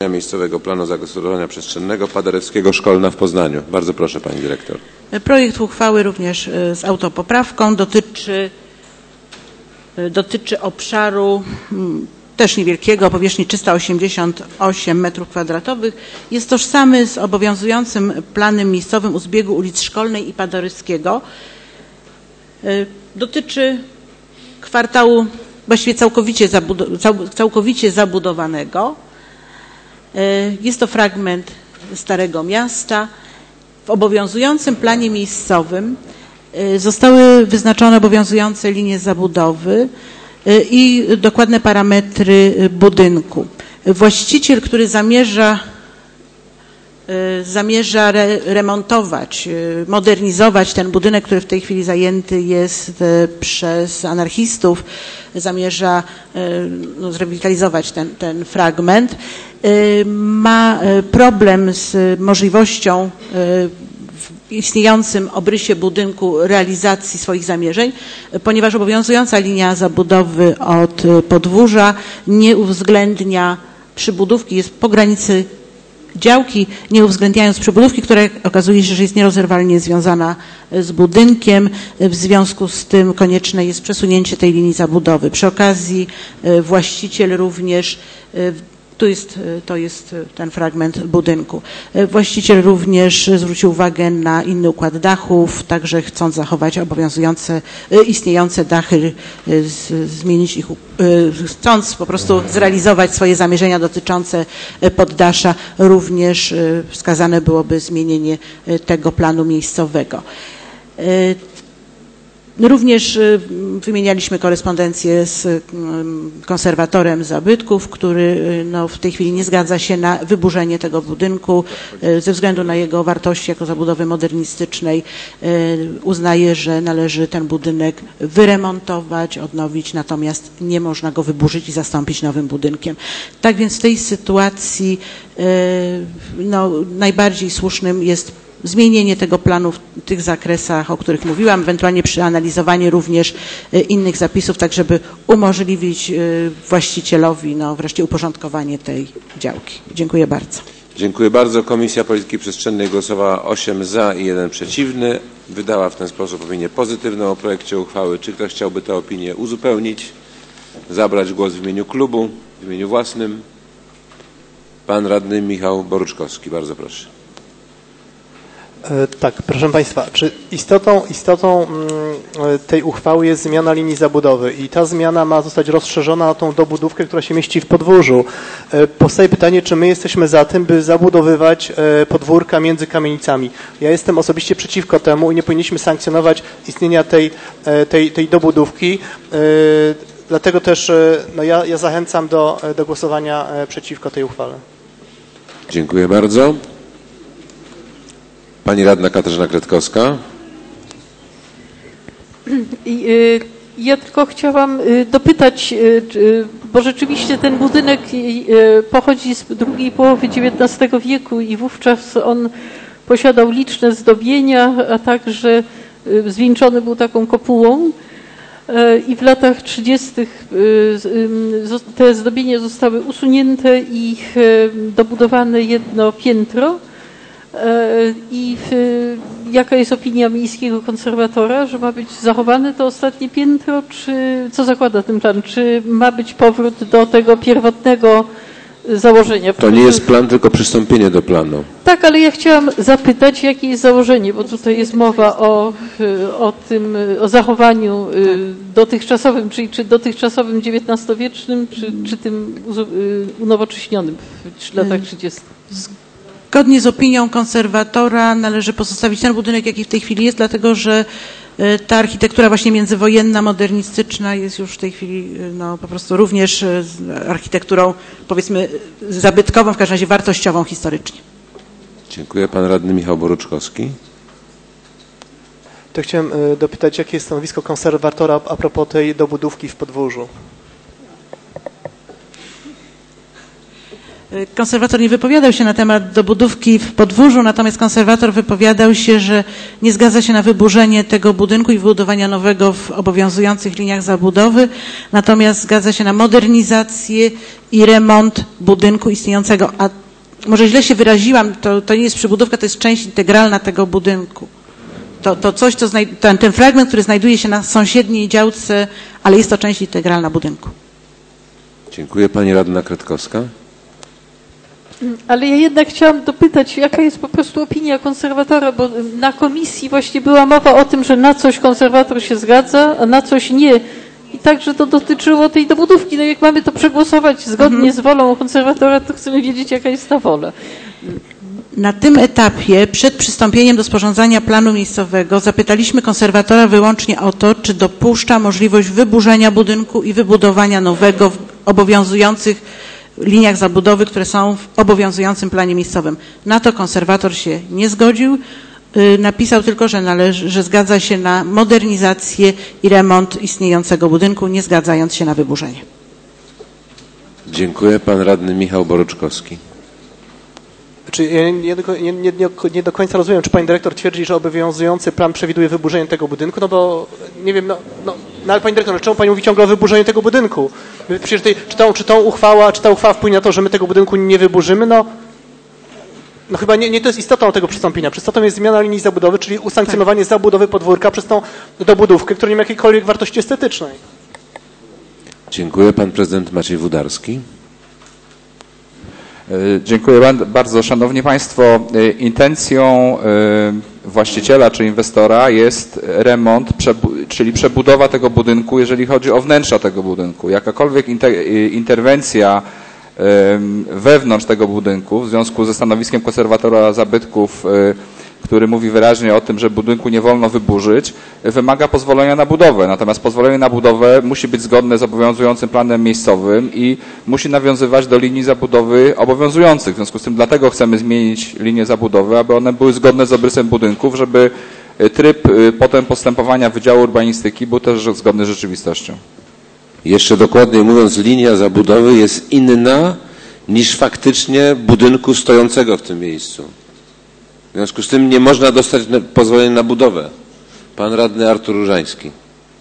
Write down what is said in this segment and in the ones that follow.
wdrażania miejscowego planu zagospodarowania przestrzennego Paderewskiego Szkolna w Poznaniu. Bardzo proszę pani dyrektor. Projekt uchwały również z autopoprawką dotyczy obszaru też niewielkiego, o powierzchni 388 m2. Jest tożsamy z obowiązującym planem miejscowym u zbiegu ulic Szkolnej i Paderewskiego. Dotyczy kwartału właściwie całkowicie zabudowanego. Jest to fragment Starego Miasta. W obowiązującym planie miejscowym zostały wyznaczone obowiązujące linie zabudowy i dokładne parametry budynku. Właściciel, który zamierza remontować, modernizować ten budynek, który w tej chwili zajęty jest przez anarchistów, zamierza zrewitalizować ten fragment, ma problem z możliwością w istniejącym obrysie budynku realizacji swoich zamierzeń, ponieważ obowiązująca linia zabudowy od podwórza nie uwzględnia przybudówki, jest po granicy działki, nie uwzględniając przybudówki, która okazuje się, że jest nierozerwalnie związana z budynkiem. W związku z tym konieczne jest przesunięcie tej linii zabudowy. Przy okazji właściciel również, to jest ten fragment budynku. Właściciel również zwrócił uwagę na inny układ dachów, także chcąc zachować obowiązujące, istniejące dachy, zmienić ich, chcąc po prostu zrealizować swoje zamierzenia dotyczące poddasza, również wskazane byłoby zmienienie tego planu miejscowego. Również wymienialiśmy korespondencję z konserwatorem zabytków, który w tej chwili nie zgadza się na wyburzenie tego budynku ze względu na jego wartości jako zabudowy modernistycznej. Uznaje, że należy ten budynek wyremontować, odnowić, natomiast nie można go wyburzyć i zastąpić nowym budynkiem. Tak więc w tej sytuacji najbardziej słusznym jest zmienienie tego planu w tych zakresach, o których mówiłam, ewentualnie przeanalizowanie również innych zapisów, tak żeby umożliwić właścicielowi wreszcie uporządkowanie tej działki. Dziękuję bardzo. Dziękuję bardzo. Komisja Polityki Przestrzennej głosowała 8 za i 1 przeciwny. Wydała w ten sposób opinię pozytywną o projekcie uchwały. Czy ktoś chciałby tę opinię uzupełnić? Zabrać głos w imieniu klubu, w imieniu własnym? Pan radny Michał Boruczkowski. Bardzo proszę. Tak, proszę Państwa, czy istotą tej uchwały jest zmiana linii zabudowy i ta zmiana ma zostać rozszerzona na tą dobudówkę, która się mieści w podwórzu. Powstaje pytanie, czy my jesteśmy za tym, by zabudowywać podwórka między kamienicami. Ja jestem osobiście przeciwko temu i nie powinniśmy sankcjonować istnienia tej dobudówki. Dlatego też ja zachęcam do głosowania przeciwko tej uchwale. Dziękuję bardzo. Pani radna Katarzyna Kretkowska. Ja tylko chciałam dopytać, bo rzeczywiście ten budynek pochodzi z drugiej połowy XIX wieku i wówczas on posiadał liczne zdobienia, a także zwieńczony był taką kopułą. I w latach 30. te zdobienia zostały usunięte i dobudowane jedno piętro. I jaka jest opinia miejskiego konserwatora, że ma być zachowane to ostatnie piętro, czy co zakłada ten plan? Czy ma być powrót do tego pierwotnego założenia? To nie jest plan, tylko przystąpienie do planu. Tak, ale ja chciałam zapytać, jakie jest założenie, bo tutaj jest mowa o zachowaniu dotychczasowym, czyli czy dotychczasowym XIX-wiecznym, czy tym unowocześnionym w latach 30. Zgodnie z opinią konserwatora należy pozostawić ten budynek, jaki w tej chwili jest, dlatego że ta architektura właśnie międzywojenna, modernistyczna jest już w tej chwili po prostu również architekturą, powiedzmy, zabytkową, w każdym razie wartościową historycznie. Dziękuję. Pan radny Michał Boruczkowski. To chciałem dopytać, jakie jest stanowisko konserwatora a propos tej dobudówki w podwórzu? Konserwator nie wypowiadał się na temat dobudówki w Podwórzu, natomiast konserwator wypowiadał się, że nie zgadza się na wyburzenie tego budynku i wybudowania nowego w obowiązujących liniach zabudowy, natomiast zgadza się na modernizację i remont budynku istniejącego. A może źle się wyraziłam, to nie jest przybudówka, to jest część integralna tego budynku. To coś, ten fragment, który znajduje się na sąsiedniej działce, ale jest to część integralna budynku. Dziękuję. Pani radna Kretkowska. Ale ja jednak chciałam dopytać, jaka jest po prostu opinia konserwatora, bo na komisji właśnie była mowa o tym, że na coś konserwator się zgadza, a na coś nie. I także to dotyczyło tej dobudówki. No jak mamy to przegłosować zgodnie z wolą konserwatora, to chcemy wiedzieć, jaka jest ta wola. Na tym etapie, przed przystąpieniem do sporządzania planu miejscowego, zapytaliśmy konserwatora wyłącznie o to, czy dopuszcza możliwość wyburzenia budynku i wybudowania nowego w obowiązujących liniach zabudowy, które są w obowiązującym planie miejscowym. Na to konserwator się nie zgodził. Napisał tylko, że zgadza się na modernizację i remont istniejącego budynku, nie zgadzając się na wyburzenie. Dziękuję. Pan radny Michał Boruczkowski. Ja nie do końca rozumiem, czy pani dyrektor twierdzi, że obowiązujący plan przewiduje wyburzenie tego budynku, no bo nie wiem, ale pani dyrektor, czemu pani mówi ciągle o wyburzeniu tego budynku? Przecież czy ta uchwała wpłynie na to, że my tego budynku nie wyburzymy? No chyba nie to jest istotą tego przystąpienia. Istotą jest zmiana linii zabudowy, czyli usankcjonowanie zabudowy podwórka przez tą dobudówkę, która nie ma jakiejkolwiek wartości estetycznej. Dziękuję. Pan prezydent Maciej Wudarski. Dziękuję bardzo. Szanowni Państwo, intencją właściciela czy inwestora jest remont, czyli przebudowa tego budynku, jeżeli chodzi o wnętrza tego budynku. Jakakolwiek interwencja wewnątrz tego budynku w związku ze stanowiskiem konserwatora zabytków, który mówi wyraźnie o tym, że budynku nie wolno wyburzyć, wymaga pozwolenia na budowę. Natomiast pozwolenie na budowę musi być zgodne z obowiązującym planem miejscowym i musi nawiązywać do linii zabudowy obowiązujących. W związku z tym dlatego chcemy zmienić linię zabudowy, aby one były zgodne z obrysem budynków, żeby tryb potem postępowania Wydziału Urbanistyki był też zgodny z rzeczywistością. Jeszcze dokładniej mówiąc, linia zabudowy jest inna niż faktycznie budynku stojącego w tym miejscu. W związku z tym nie można dostać pozwolenia na budowę. Pan radny Artur Różański.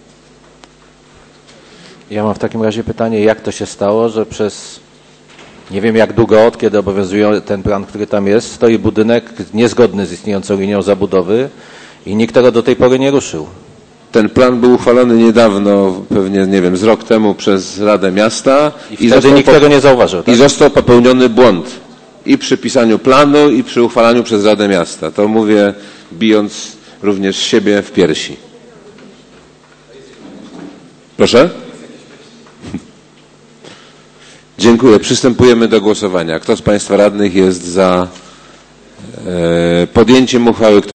Ja mam w takim razie pytanie, jak to się stało, że przez nie wiem jak długo, od kiedy obowiązuje ten plan, który tam jest, stoi budynek niezgodny z istniejącą linią zabudowy i nikt tego do tej pory nie ruszył. Ten plan był uchwalony niedawno, pewnie, nie wiem, z rok temu przez Radę Miasta. I wtedy nikt tego nie zauważył, tak? I został popełniony błąd. I przy pisaniu planu, i przy uchwalaniu przez Radę Miasta. To mówię, bijąc również siebie w piersi. Proszę? Dziękuję. Przystępujemy do głosowania. Kto z Państwa radnych jest za podjęciem uchwały?